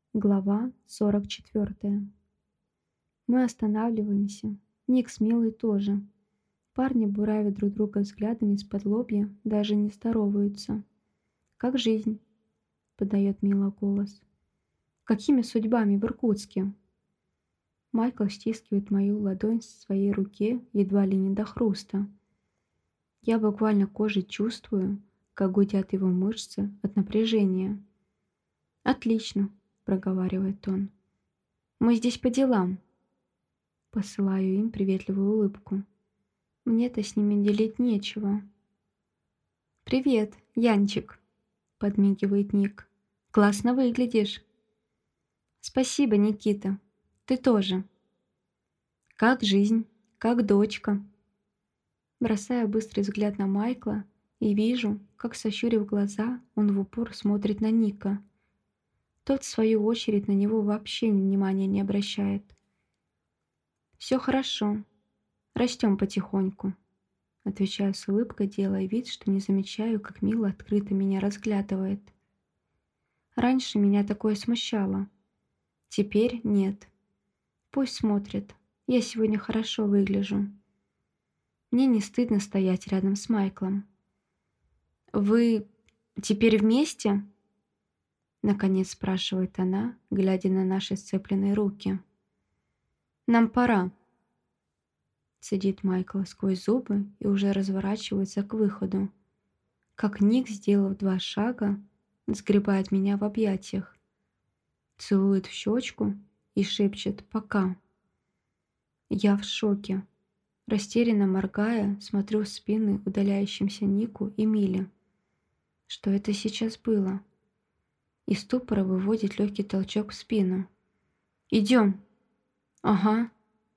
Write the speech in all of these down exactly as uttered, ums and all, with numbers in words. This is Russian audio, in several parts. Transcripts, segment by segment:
Глава сорок четвёртая. Мы останавливаемся. Ник с Милой тоже. Парни буравят друг друга взглядами из-под лобья, даже не здороваются. «Как жизнь?» — подает Мила голос. «Какими судьбами в Иркутске?» Майкл стискивает мою ладонь в своей руке едва ли не до хруста. Я буквально кожей чувствую, как гудят его мышцы от напряжения. «Отлично», — проговаривает он. «Мы здесь по делам». Посылаю им приветливую улыбку. Мне-то с ними делить нечего. «Привет, Янчик», — подмигивает Ник. «Классно выглядишь». «Спасибо, Никита. Ты тоже». «Как жизнь? Как дочка?» Бросаю быстрый взгляд на Майкла и вижу, как, сощурив глаза, он в упор смотрит на Ника. Тот, в свою очередь, на него вообще внимания не обращает. «Все хорошо. Растем потихоньку», — отвечаю с улыбкой, делая вид, что не замечаю, как Мила открыто меня разглядывает. Раньше меня такое смущало. Теперь нет. Пусть смотрит. Я сегодня хорошо выгляжу. Мне не стыдно стоять рядом с Майклом. «Вы теперь вместе?» Наконец спрашивает она, глядя на наши сцепленные руки. «Нам пора», — цедит Майкл сквозь зубы и уже разворачивается к выходу. Как Ник, сделав два шага, сгребает меня в объятиях, целует в щечку и шепчет «пока». Я в шоке. Растерянно моргая, смотрю в спины удаляющимся Нику и Миле. Что это сейчас было? Из ступора выводит легкий толчок в спину. «Идем!» «Ага».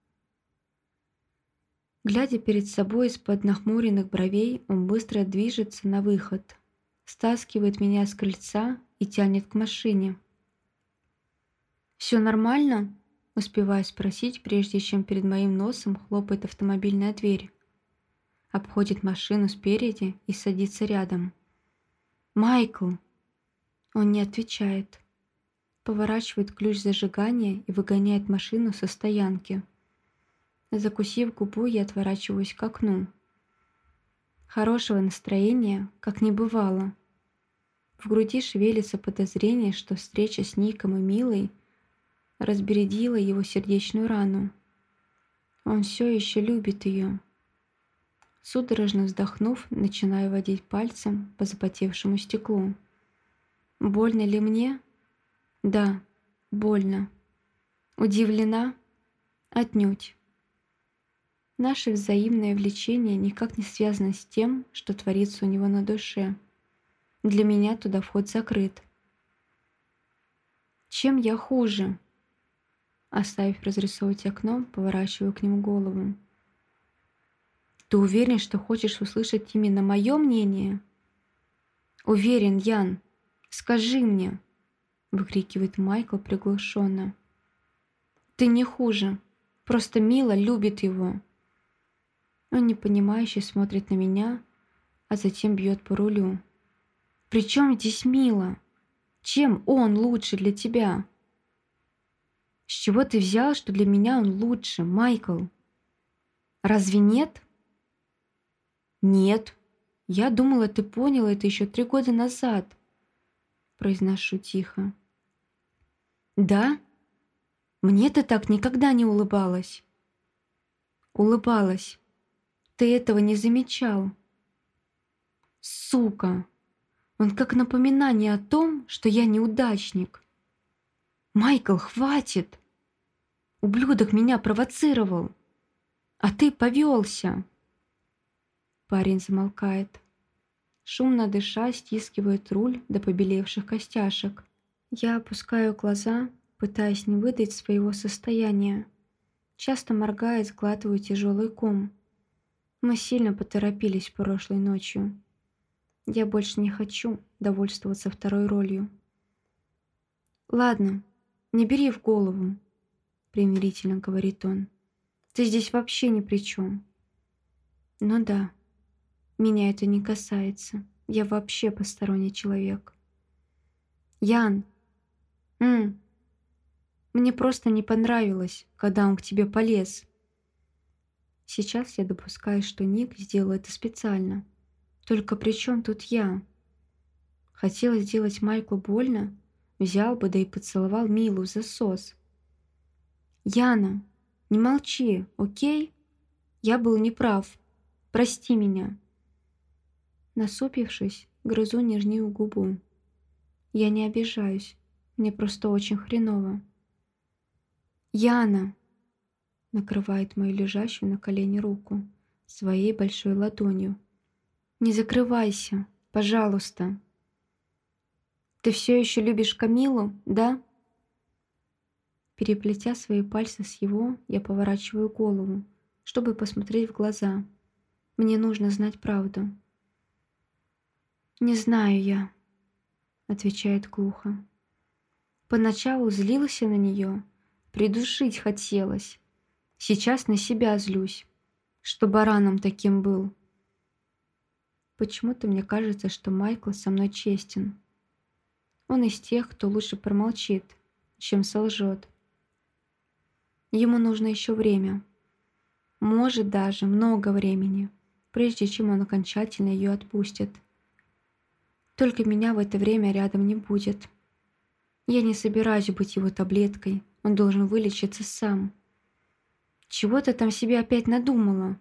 Глядя перед собой из-под нахмуренных бровей, он быстро движется на выход, стаскивает меня с крыльца и тянет к машине. «Все нормально?» — успеваю спросить, прежде чем перед моим носом хлопает автомобильная дверь. Обходит машину спереди и садится рядом. «Майкл!» Он не отвечает. Поворачивает ключ зажигания и выгоняет машину со стоянки. Закусив губу, я отворачиваюсь к окну. Хорошего настроения как не бывало. В груди шевелится подозрение, что встреча с Ником и Милой разбередила его сердечную рану. Он все еще любит ее. Судорожно вздохнув, начинаю водить пальцем по запотевшему стеклу. Больно ли мне? Да, больно. Удивлена? Отнюдь. Наше взаимное влечение никак не связано с тем, что творится у него на душе. Для меня туда вход закрыт. Чем я хуже? Оставив разрисовывать окно, поворачиваю к нему голову. Ты уверен, что хочешь услышать именно мое мнение? Уверен, Ян. Скажи мне, выкрикивает Майкл приглушенно. Ты не хуже. Просто Мила любит его. Он непонимающе смотрит на меня, а затем бьет по рулю. «При чем здесь Мила? Чем он лучше для тебя?» «С чего ты взял, что для меня он лучше, Майкл? Разве нет?» «Нет. Я думала, ты понял это еще три года назад», — произношу тихо. «Да? Мне ты так никогда не улыбалась». «Улыбалась. Ты этого не замечал». «Сука! Он как напоминание о том, что я неудачник». «Майкл, хватит! Ублюдок меня провоцировал, а ты повелся». Парень замолкает. Шумно дыша, стискивает руль до побелевших костяшек. Я опускаю глаза, пытаясь не выдать своего состояния. Часто моргая, сглатываю тяжелый ком. Мы сильно поторопились прошлой ночью. Я больше не хочу довольствоваться второй ролью. «Ладно, не бери в голову», — примирительно говорит он. «Ты здесь вообще ни при чем». «Ну да, меня это не касается. Я вообще посторонний человек». «Ян!» «М, Мне просто не понравилось, когда он к тебе полез. Сейчас я допускаю, что Ник сделал это специально. Только при чем тут я? Хотела сделать Майклу больно, взял бы да и поцеловал Милу в засос. Яна, не молчи, окей? Я был неправ. Прости меня. Насупившись, грызу нижнюю губу. Я не обижаюсь, мне просто очень хреново. Яна накрывает мою лежащую на колене руку своей большой ладонью. Не закрывайся, пожалуйста. Ты все еще любишь Камилу, да? Переплетя свои пальцы с его, я поворачиваю голову, чтобы посмотреть в глаза. Мне нужно знать правду. «Не знаю я», — отвечает глухо. Поначалу злился на нее, придушить хотелось. Сейчас на себя злюсь, что бараном таким был. Почему-то мне кажется, что Майкл со мной честен. Он из тех, кто лучше промолчит, чем солжет. Ему нужно еще время. Может, даже много времени, прежде чем он окончательно ее отпустит. Только меня в это время рядом не будет. Я не собираюсь быть его таблеткой, он должен вылечиться сам. Чего ты там себе опять надумала?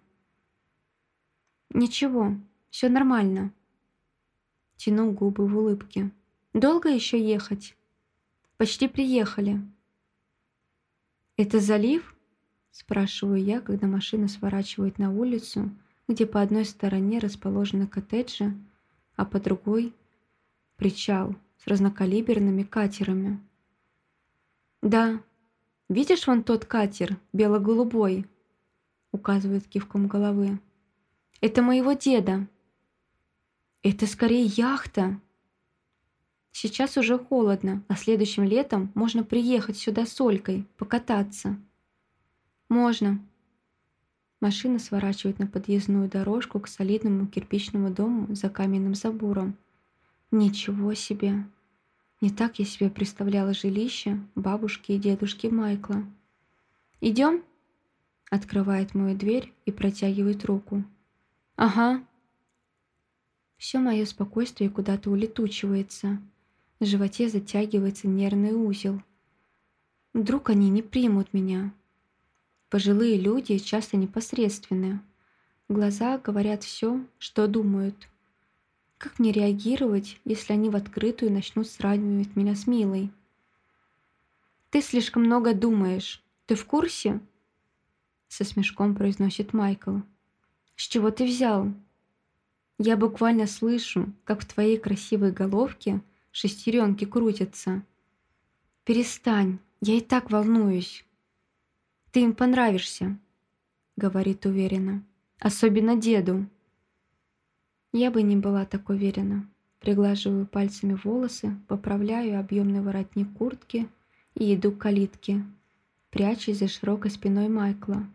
Ничего, все нормально. Тяну губы в улыбке. Долго еще ехать? Почти приехали. Это залив? Спрашиваю я, когда машина сворачивает на улицу, где по одной стороне расположены коттеджи, а по другой — причал с разнокалиберными катерами. Да, видишь вон тот катер, бело-голубой, указывает кивком головы. Это моего деда. Это скорее яхта. Сейчас уже холодно, а следующим летом можно приехать сюда с Олькой, покататься. Можно. Машина сворачивает на подъездную дорожку к солидному кирпичному дому за каменным забором. Ничего себе! Не так я себе представляла жилище бабушки и дедушки Майкла. «Идем?» Открывает мою дверь и протягивает руку. «Ага». Все мое спокойствие куда-то улетучивается. В животе затягивается нервный узел. Вдруг они не примут меня? Пожилые люди часто непосредственны. Глаза говорят все, что думают. Как мне реагировать, если они в открытую начнут сравнивать меня с Милой? «Ты слишком много думаешь. Ты в курсе?» Со смешком произносит Майкл. «С чего ты взял? Я буквально слышу, как в твоей красивой головке шестеренки крутятся. Перестань, я и так волнуюсь. Ты им понравишься», — говорит уверенно. «Особенно деду». Я бы не была так уверена. Приглаживаю пальцами волосы, поправляю объемный воротник куртки и иду к калитке, прячась за широкой спиной Майкла.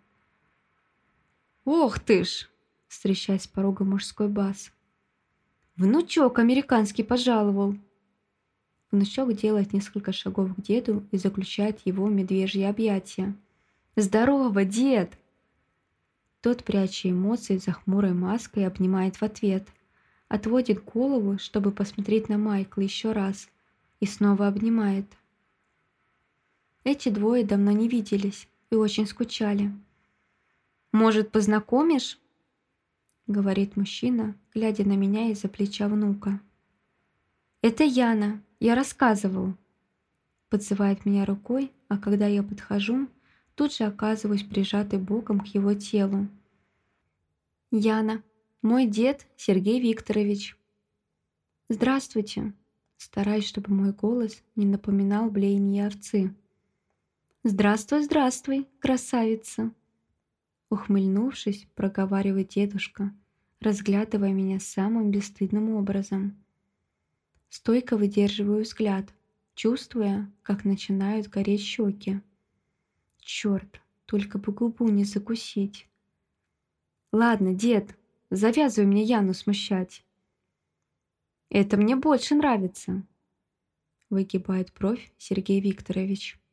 «Ох ты ж!» — встречает с порога мужской бас. «Внучок американский пожаловал!» Внучок делает несколько шагов к деду и заключает его в медвежье объятия. «Здорово, дед!» Тот, пряча эмоции за хмурой маской, обнимает в ответ, отводит голову, чтобы посмотреть на Майкла еще раз, и снова обнимает. Эти двое давно не виделись и очень скучали. «Может, познакомишь?» — говорит мужчина, глядя на меня из-за плеча внука. «Это Яна, я рассказывал», — подзывает меня рукой, а когда я подхожу, тут же оказываюсь прижатой боком к его телу. «Яна, мой дед Сергей Викторович». «Здравствуйте», стараясь, чтобы мой голос не напоминал блеяние овцы. «Здравствуй, здравствуй, красавица», ухмыльнувшись, проговаривает дедушка, разглядывая меня самым бесстыдным образом. Стойко выдерживаю взгляд, чувствуя, как начинают гореть щеки. Черт, только бы губу не закусить. «Ладно, дед, завязывай мне Яну смущать». «Это мне больше нравится», — выгибает бровь Сергей Викторович.